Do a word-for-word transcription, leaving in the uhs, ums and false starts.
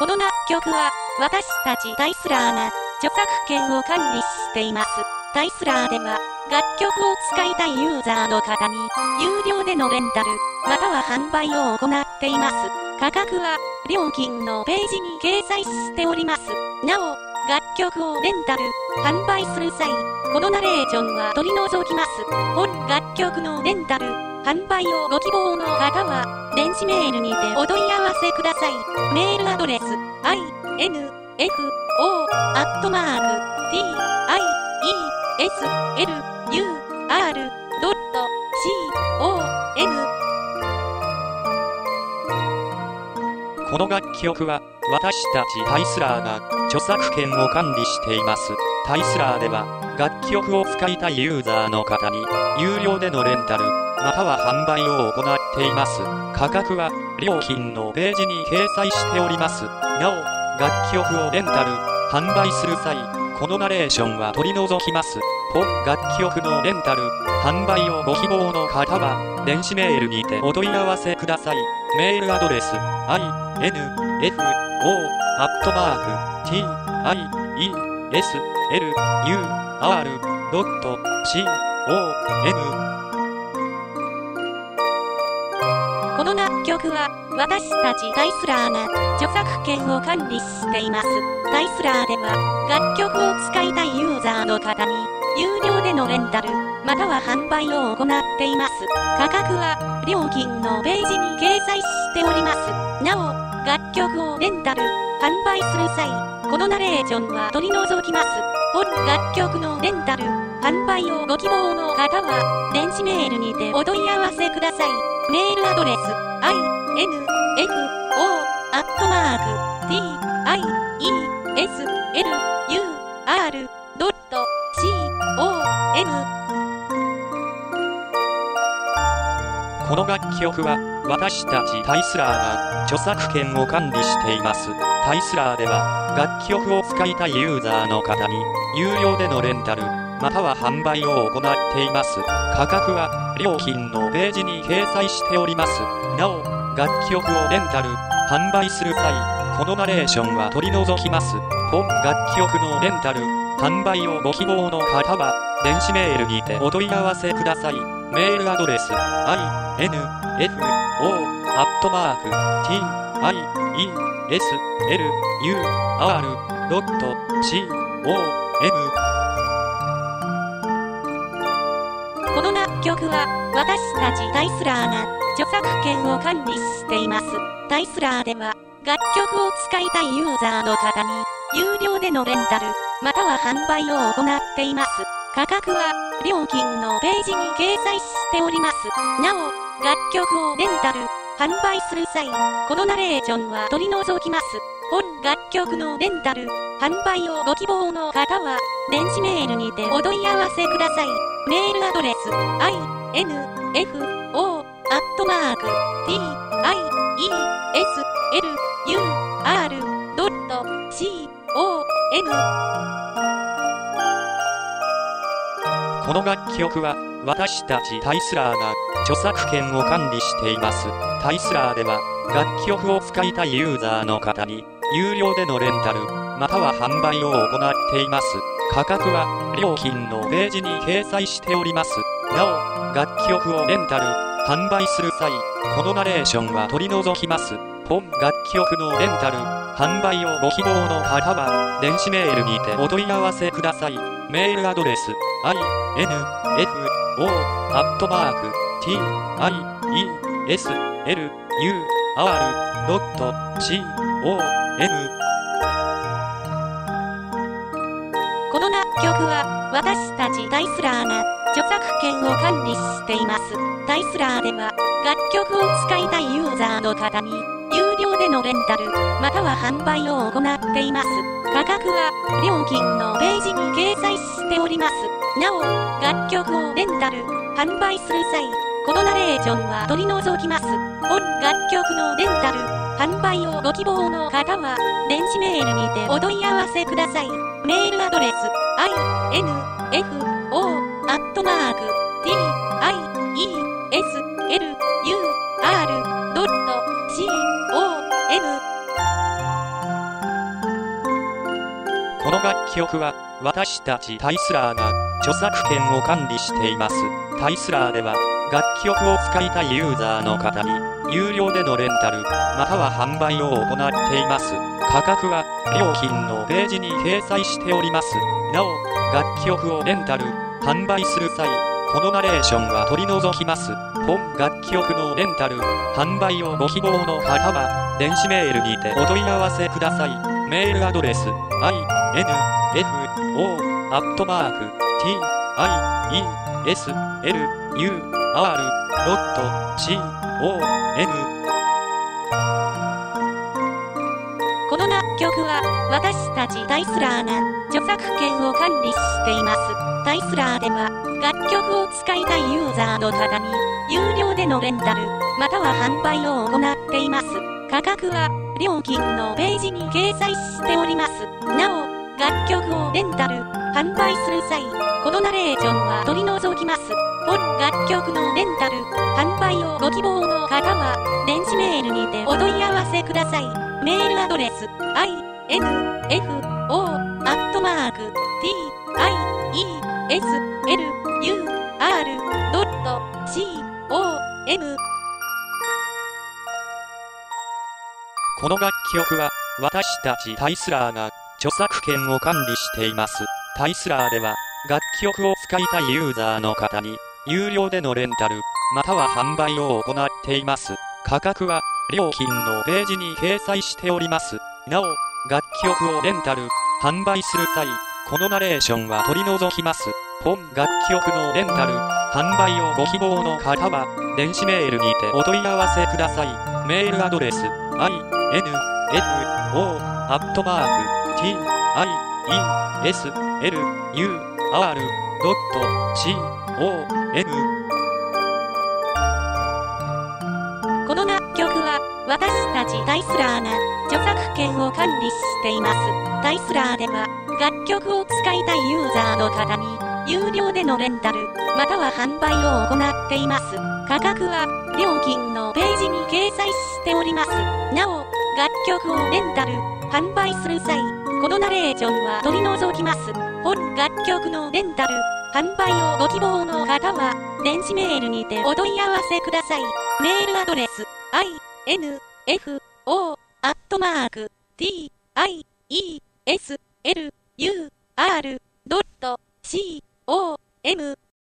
この楽曲は、私たちタイスラーが、著作権を管理しています。タイスラーでは、楽曲を使いたいユーザーの方に、有料でのレンタル、または販売を行っています。価格は、料金のページに掲載しております。なお、楽曲をレンタル、販売する際、このナレーションは取り除きます。本楽曲のレンタル、販売をご希望の方は、電子メールにてお問い合わせください。メールアドレス、アイエヌエフオー アットマーク ティーアイイーエスエルユーアール ドット コムこの楽曲は私たちタイスラーが著作権を管理しています。タイスラーでは楽曲を使いたいユーザーの方に有料でのレンタルまたは販売を行っています。価格は料金のページに掲載しております。なお、楽曲をレンタル、販売する際、このナレーションは取り除きます。本楽曲のレンタル、販売をご希望の方は、電子メールにてお問い合わせください。メールアドレス、アイエヌエフオー アットマーク ティーアイイーエスエルユーアール ドット コムこの楽曲は、私たちタイスラーが著作権を管理しています。タイスラーでは、楽曲を使いたいユーザーの方に、有料でのレンタル、または販売を行っています。価格は、料金のページに掲載しております。なお、楽曲をレンタル、販売する際、このナレーションは取り除きます。本楽曲のレンタル、販売をご希望の方は、電子メールにてお問い合わせください。メールアドレス、アイエヌエフオー アットマーク ティーアイイーエスエルユーアール ドット コムこの楽曲は私たちタイスラーが著作権を管理しています。タイスラーでは楽曲を使いたいユーザーの方に有料でのレンタルまたは販売を行っています。価格は料金のページに掲載しております。なお、楽曲をレンタル、販売する際、このナレーションは取り除きます。本楽曲のレンタル、販売をご希望の方は、電子メールにてお問い合わせください。メールアドレス、アイエヌエフオー アットマーク ティーアイイーエスエルユーアール ドット コムこの楽曲は、私たちタイスラーが著作権を管理しています。タイスラーでは、楽曲を使いたいユーザーの方に、有料でのレンタル、または販売を行っています。価格は、料金のページに掲載しております。なお、楽曲をレンタル、販売する際、このナレーションは取り除きます。本楽曲のレンタル、販売をご希望の方は、電子メールにてお問い合わせください。メールアドレス、アイエヌエフオー アットマーク ティーアイイーエスエルユーアール ドット コムこの楽曲は私たちタイスラーが著作権を管理しています。タイスラーでは楽曲を使いたいユーザーの方に有料でのレンタルまたは販売を行っています。価格は料金のページに掲載しております。なお、楽曲をレンタル、販売する際、このナレーションは取り除きます。本楽曲のレンタル、販売をご希望の方は、電子メールにてお問い合わせください。メールアドレス、アイエヌエフオー アットマーク ティーアイイーエスエルユーアール ドット コムこの楽曲は、私たちタイスラーが著作権を管理しています。タイスラーでは、楽曲を使いたいユーザーの方に、有料でのレンタル、または販売を行っています。価格は、料金のページに掲載しております。なお、楽曲をレンタル、販売する際、このナレーションは取り除きます。本楽曲のレンタル、販売をご希望の方は、電子メールにてお問い合わせください。メールアドレス、アイエヌエフオー アットマーク ティーアイイーエスエルユーアール ドット コムこの楽曲は私たちタイスラーが著作権を管理しています。タイスラーでは楽曲を使いたいユーザーの方に有料でのレンタルまたは販売を行っています。価格は料金のページに掲載しております。なお、楽曲をレンタル販売する際、このナレーションは取り除きます。本楽曲のレンタル販売をご希望の方は電子メールにてお問い合わせください。メールアドレス アイエヌエフオー アットマーク ティーアイイーエスエルユーアール ドット コムこの楽曲は私たちタイスラーが著作権を管理しています。タイスラーでは楽曲を使いたいユーザーの方に有料でのレンタルまたは販売を行っています。価格は料金のページに掲載しております。なお、楽曲をレンタル販売する際、このナレーションは取り除きます。本楽曲のレンタル販売をご希望の方は電子メールにてお問い合わせください。メールアドレス アイエヌエフオー アットマーク ティーアイイーエスエルユーアール ドット コムこの楽曲は私たちタイスラーが著作権を管理しています。タイスラーでは楽曲を使いたいユーザーの方に有料でのレンタルまたは販売を行っています。価格は料金のページに掲載しております。なお、楽曲をレンタル販売する際、このナレーションは取り除きます。本楽曲のレンタル販売をご希望の方は電子メールにてお問い合わせください。メールアドレス アイエヌエフオー アットマーク ティーアイイーエスエルユーアール ドット コムこの楽曲は私たちタイスラーが著作権を管理しています。タイスラーでは楽曲を使いたいユーザーの方に有料でのレンタルまたは販売を行っています。価格は料金のページに掲載しております。なお、楽曲をレンタル販売する際、このナレーションは取り除きます。本楽曲のレンタル販売をご希望の方は電子メールにてお問い合わせください。メールアドレス アイエヌエフオー アットマーク ティーアイイーエスエルユーアール ドット コム